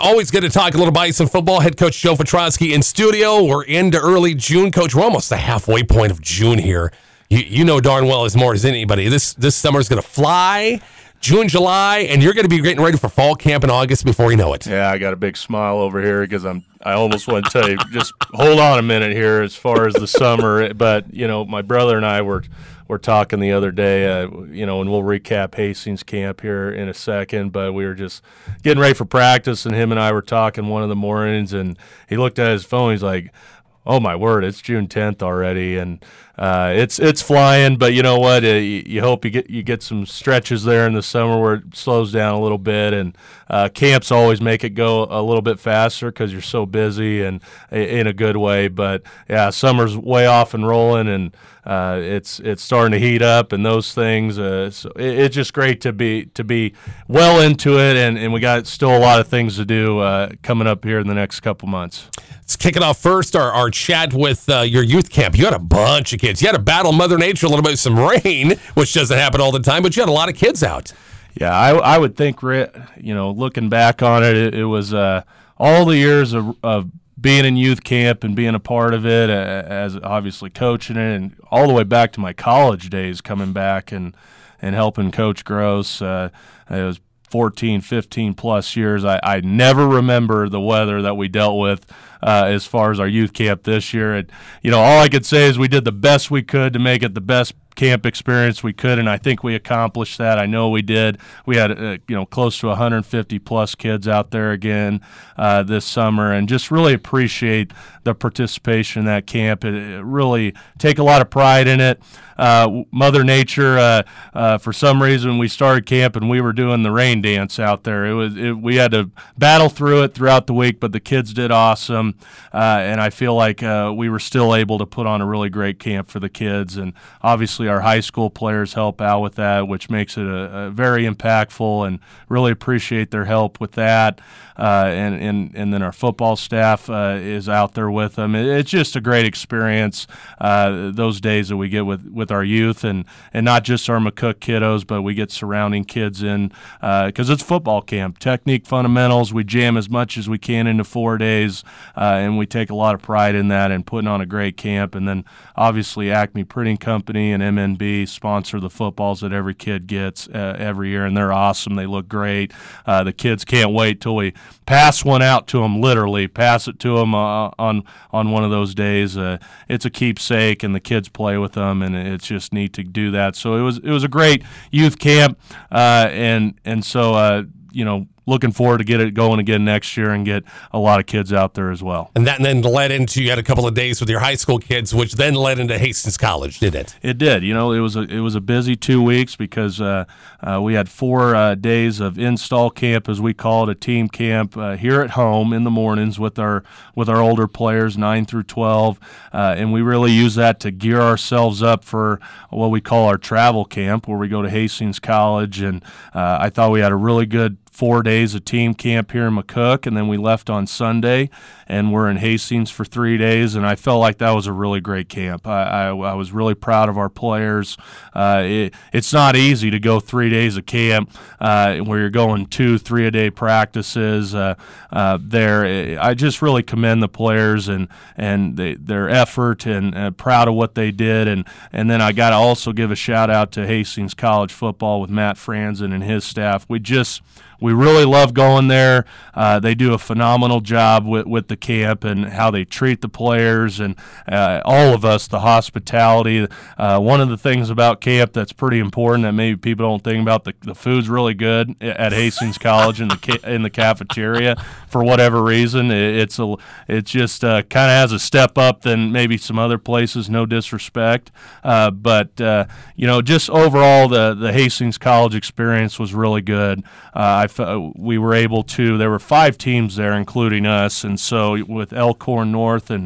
always good to talk a little Bison football. Head coach Joe Petrosky in studio. We're into early June, Coach. We're almost the halfway point of June here. You know darn well as more as anybody. This summer is going to fly. June, July, and you're going to be getting ready for fall camp in August before you know it. Yeah, I got a big smile over here because I almost want to tell you, just hold on a minute here as far as the summer. But, my brother and I were talking the other day, and we'll recap Hastings camp here in a second, but we were just getting ready for practice, and him and I were talking one of the mornings, and he looked at his phone. He's like, oh, my word, it's June 10th already, and it's flying. But you know what? You hope you get some stretches there in the summer where it slows down a little bit, and camps always make it go a little bit faster because you're so busy and in a good way. But yeah, summer's way off and rolling, and it's starting to heat up and those things. So it's just great to be well into it, and we got still a lot of things to do coming up here in the next couple months. Let's kick it off first, our chat with your youth camp. You had a bunch of kids. You had to battle Mother Nature a little bit with some rain, which doesn't happen all the time, but you had a lot of kids out. Yeah, I would think, looking back on it, it was all the years of being in youth camp and being a part of it, as obviously coaching it, and all the way back to my college days coming back and helping Coach Gross. It was 14, 15 plus years. I never remember the weather that we dealt with as far as our youth camp this year. And, all I could say is we did the best we could to make it the best camp experience we could, and I think we accomplished that. I know we did. We had close to 150 plus kids out there again this summer, and just really appreciate the participation in that camp. It really take a lot of pride in it. Mother Nature, for some reason, we started camp and we were doing the rain dance out there. We had to battle through it throughout the week, but the kids did awesome, and I feel like we were still able to put on a really great camp for the kids, and obviously our high school players help out with that, which makes it a very impactful, and really appreciate their help with that. And then our football staff is out there with them. It's just a great experience, those days that we get with our youth, and not just our McCook kiddos, but we get surrounding kids in, because it's football camp. Technique fundamentals, we jam as much as we can into 4 days, and we take a lot of pride in that and putting on a great camp. And then obviously Acme Printing Company and MNB sponsor the footballs that every kid gets every year, and they're awesome. They look great. The kids can't wait till we pass one out to them, literally pass it to them on one of those days. It's a keepsake, and the kids play with them, and it's just neat to do that. So it was a great youth camp, and so looking forward to get it going again next year and get a lot of kids out there as well. And that then led into, you had a couple of days with your high school kids, which then led into Hastings College, did it? It did. It was a busy 2 weeks because we had 4 days of install camp, as we call it, a team camp here at home in the mornings with our older players, 9 through 12, and we really use that to gear ourselves up for what we call our travel camp, where we go to Hastings College. And I thought we had a really good 4 days of team camp here in McCook, and then we left on Sunday, and we're in Hastings for 3 days, and I felt like that was a really great camp. I was really proud of our players. It's not easy to go 3 days of camp where you're going 2-3 a day practices there. I just really commend the players and their effort, and proud of what they did. And then I got to also give a shout out to Hastings College football with Matt Franzen and his staff. We really love going there. They do a phenomenal job with the camp and how they treat the players and all of us, the hospitality. One of the things about camp that's pretty important that maybe people don't think about, the food's really good at Hastings College in the cafeteria. For whatever reason, it just kind of has a step up than maybe some other places, no disrespect. But just overall, the Hastings College experience was really good. We were able to, there were 5 teams there, including us, and so with Elkhorn North and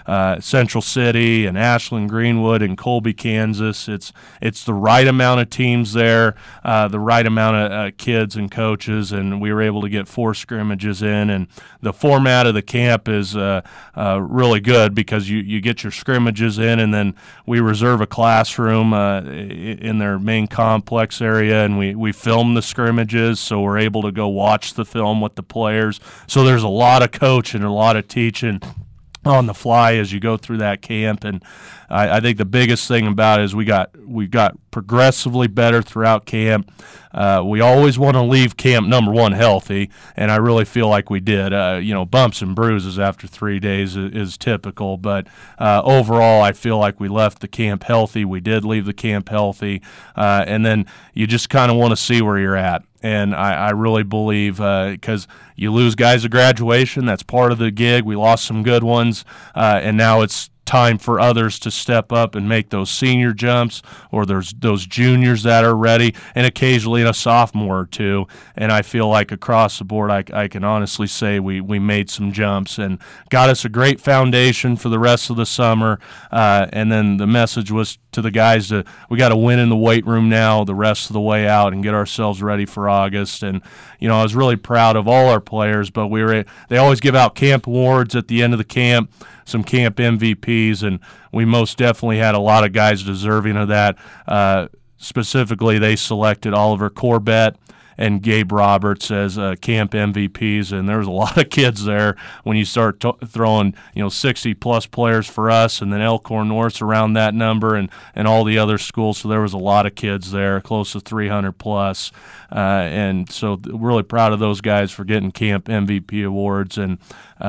Central City and Ashland, Greenwood, and Colby, Kansas. It's the right amount of teams there, the right amount of kids and coaches, and we were able to get 4 scrimmages in. And the format of the camp is really good because you get your scrimmages in, and then we reserve a classroom in their main complex area, and we film the scrimmages, so we're able to go watch the film with the players. So there's a lot of coaching and a lot of teaching on the fly as you go through that camp. And I think the biggest thing about it is we got progressively better throughout camp. We always want to leave camp, number one, healthy, and I really feel like we did. Bumps and bruises after 3 days is typical, but overall I feel like we left the camp healthy. We did leave the camp healthy, and then you just kind of want to see where you're at. And I really believe because you lose guys at graduation, that's part of the gig. We lost some good ones, and now it's time for others to step up and make those senior jumps, or there's those juniors that are ready, and occasionally a sophomore or two. And I feel like across the board, I can honestly say we made some jumps and got us a great foundation for the rest of the summer. And then the message was to the guys that we got to win in the weight room now the rest of the way out and get ourselves ready for August. And I was really proud of all our players, but they always give out camp awards at the end of the camp, some camp MVPs, and we most definitely had a lot of guys deserving of that. Specifically, they selected Oliver Corbett and Gabe Roberts as camp MVPs, and there was a lot of kids there when you start throwing 60-plus players for us, and then Elkhorn North's around that number, and all the other schools, so there was a lot of kids there, close to 300-plus, and so really proud of those guys for getting camp MVP awards. And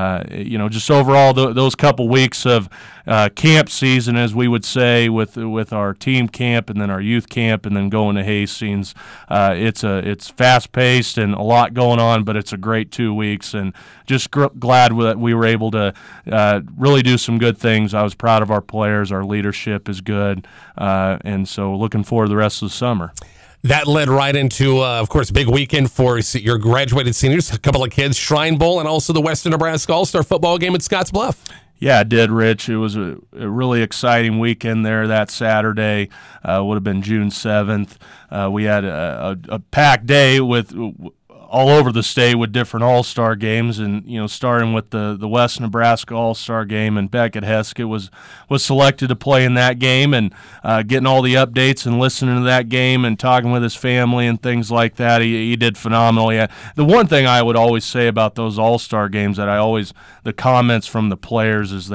just overall those couple weeks of camp season, as we would say, with our team camp and then our youth camp and then going to Hastings, it's fast-paced and a lot going on, but it's a great 2 weeks, and just glad that we were able to really do some good things. I was proud of our players. Our leadership is good, and so looking forward to the rest of the summer. That led right into, of course, a big weekend for your graduated seniors, a couple of kids, Shrine Bowl, and also the Western Nebraska All-Star football game at Scotts Bluff. Yeah, it did, Rich. It was a really exciting weekend there that Saturday. Would have been June 7th. We had a packed day with all over the state with different All-Star games, and starting with the West Nebraska All-Star game, and Beckett Heskett was selected to play in that game, and getting all the updates and listening to that game and talking with his family and things like that. He did phenomenal. Yeah. The one thing I would always say about those All-Star games the comments from the players is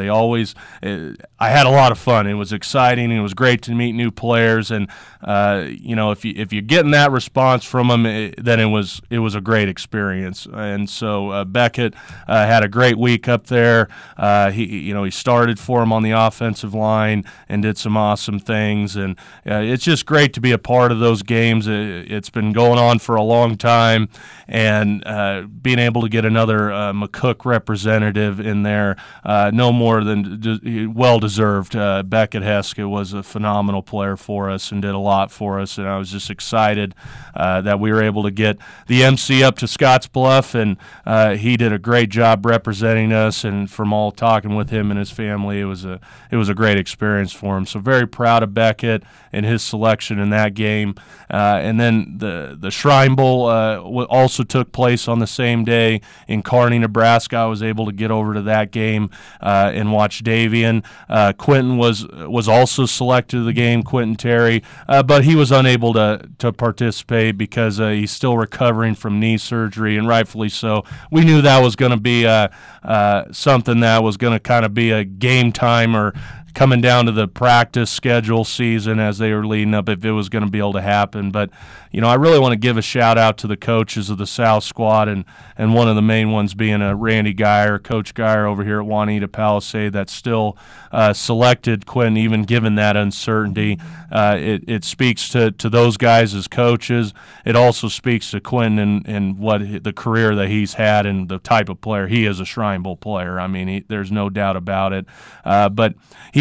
I had a lot of fun. It was exciting, and it was great to meet new players, and if you're getting that response from them, then it was a great experience. And so Beckett had a great week up there. He started for him on the offensive line and did some awesome things, and it's just great to be a part of those games. It's been going on for a long time, and being able to get another McCook representative in there, no more than well-deserved. Beckett Heskett was a phenomenal player for us and did a lot for us, and I was just excited that we were able to get the MC up to Scotts Bluff, and he did a great job representing us, and from all talking with him and his family, it was a great experience for him. So very proud of Beckett and his selection in that game. And then the Shrine Bowl also took place on the same day in Kearney, Nebraska. I was able to get over to that game and watch Davian. Quentin was also selected to the game, Quentin Terry, but he was unable to participate because he's still recovering from knee surgery, and rightfully so. We knew that was going to be something that was going to kind of be a game time or coming down to the practice schedule season as they were leading up, if it was going to be able to happen. But I really want to give a shout out to the coaches of the South squad, and one of the main ones being Randy Geyer, Coach Geyer over here at Juanita Palisade, that still selected Quentin, even given that uncertainty. It speaks to those guys as coaches. It also speaks to Quentin and what the career that he's had and the type of player he is. A Shrine Bowl player. I mean, there's no doubt about it. But he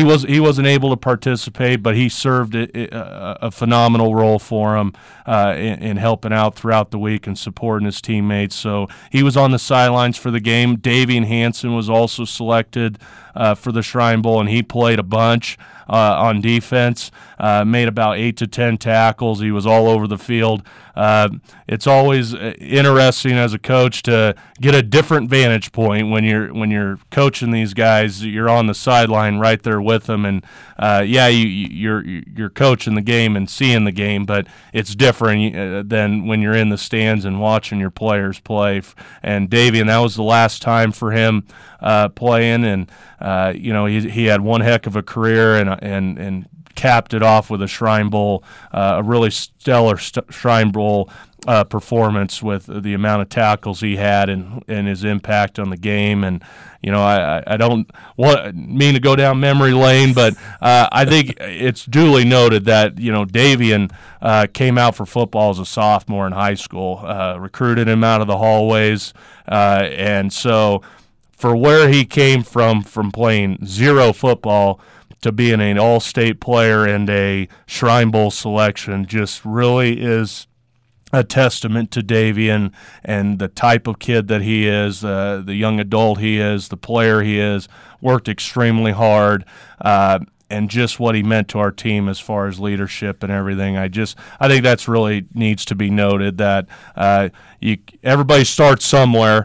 he wasn't able to participate, but he served a phenomenal role for him in helping out throughout the week and supporting his teammates. So he was on the sidelines for the game. Davian Hanson was also selected for the Shrine Bowl, and he played a bunch on defense, made about 8 to 10 tackles. He was all over the field. It's always interesting as a coach to get a different vantage point when you're coaching these guys. You're on the sideline right there with them, and you're coaching the game and seeing the game, but it's different than when you're in the stands and watching your players play. And Davian, that was the last time for him playing, and he had one heck of a career and capped it off with a Shrine Bowl, a really stellar Shrine Bowl performance with the amount of tackles he had and his impact on the game. And I don't mean to go down memory lane, but I think it's duly noted that Davian came out for football as a sophomore in high school, recruited him out of the hallways, and so for where he came from playing zero football to being an all-state player and a Shrine Bowl selection just really is a testament to Davian and the type of kid that he is, the young adult he is, the player he is, worked extremely hard, and just what he meant to our team as far as leadership and everything. I think that's really needs to be noted that everybody starts somewhere.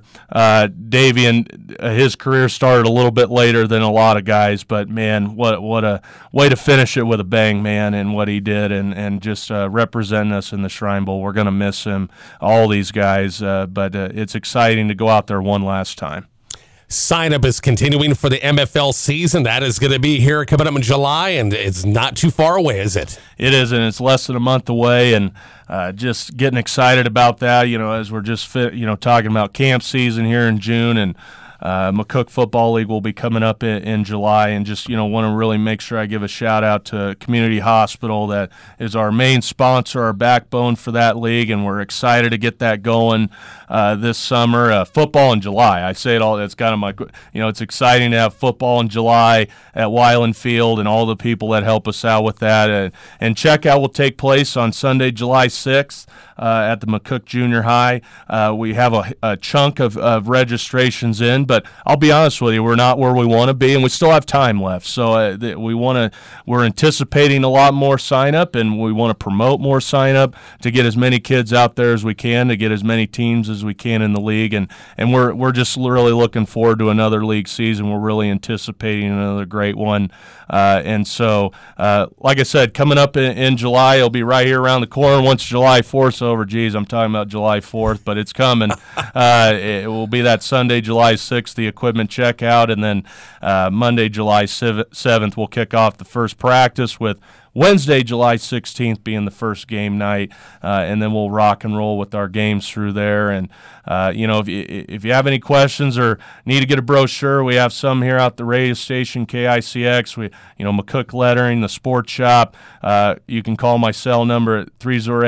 Davian, his career started a little bit later than a lot of guys, but man, what a way to finish it with a bang, man, and what he did, and just representing us in the Shrine Bowl. We're going to miss him, all these guys, but it's exciting to go out there one last time. Sign-up is continuing for the MFL season. That is going to be here coming up in July, and it's not too far away, is it? It is, and it's less than a month away, and just getting excited about that, as we're just talking about camp season here in June, and McCook Football League will be coming up in July, and just want to really make sure I give a shout out to Community Hospital that is our main sponsor, our backbone for that league, and we're excited to get that going this summer. Football in July, I say it all. It's kind of my it's exciting to have football in July at Weiland Field and all the people that help us out with that. And checkout will take place on Sunday, July 6th. At the McCook Junior High. We have a chunk of registrations in, but I'll be honest with you, we're not where we want to be, and we still have time left. So we're anticipating a lot more sign-up, and we want to promote more sign-up to get as many kids out there as we can, to get as many teams as we can in the league, and we're just really looking forward to another league season. We're really anticipating another great one. And so, like I said, coming up in July, it'll be right here around the corner. Once July 4th's over, I'm talking about July 4th, but it's coming. It will be that Sunday, July 6th, the equipment checkout, and then Monday, July 7th, we'll kick off the first practice with Wednesday, July 16th being the first game night, and then we'll rock and roll with our games through there. And if you have any questions or need to get a brochure, we have some here at the radio station, KICX. We, McCook Lettering, the Sports Shop. You can call my cell number at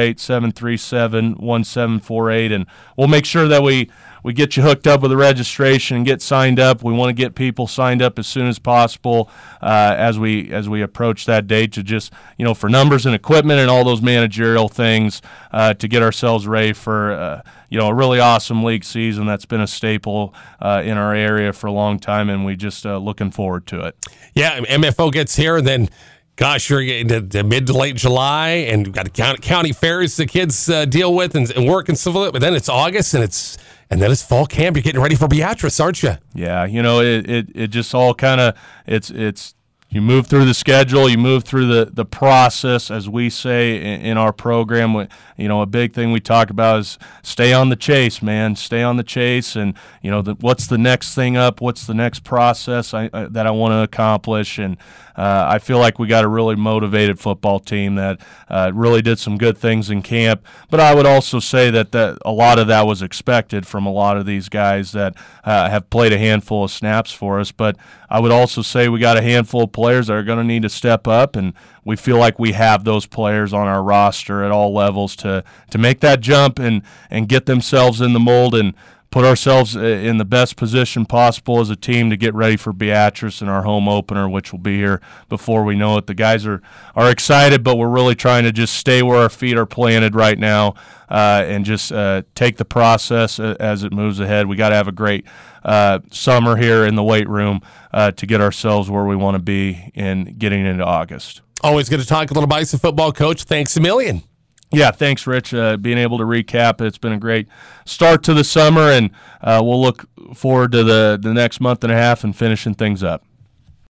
308-737-1748, and we'll make sure that we get you hooked up with the registration and get signed up. We want to get people signed up as soon as possible as we approach that date to just, for numbers and equipment and all those managerial things to get ourselves ready for, a really awesome league season that's been a staple in our area for a long time, and we just looking forward to it. Yeah, MFO gets here, and then gosh, you're getting to mid to late July, and we've got county fairs the kids deal with and work and stuff like that. But then it's August, and then it's fall camp. You're getting ready for Beatrice, aren't you? Yeah, it just all kind of it's you move through the schedule, you move through the process, as we say in our program. A big thing we talk about is stay on the chase, man. Stay on the chase, and what's the next thing up? What's the next process that I want to accomplish? And I feel like we got a really motivated football team that really did some good things in camp. But I would also say that a lot of that was expected from a lot of these guys that have played a handful of snaps for us. But I would also say we got a handful of players that are going to need to step up, and we feel like we have those players on our roster at all levels to make that jump and get themselves in the mold and put ourselves in the best position possible as a team to get ready for Beatrice and our home opener, which will be here before we know it. The guys are excited, but we're really trying to just stay where our feet are planted right now and just take the process as it moves ahead. We got to have a great summer here in the weight room to get ourselves where we want to be in getting into August. Always good to talk a little Bison football, Coach. Thanks a million. Yeah, thanks, Rich. Being able to recap, it's been a great start to the summer, and we'll look forward to the next month and a half and finishing things up.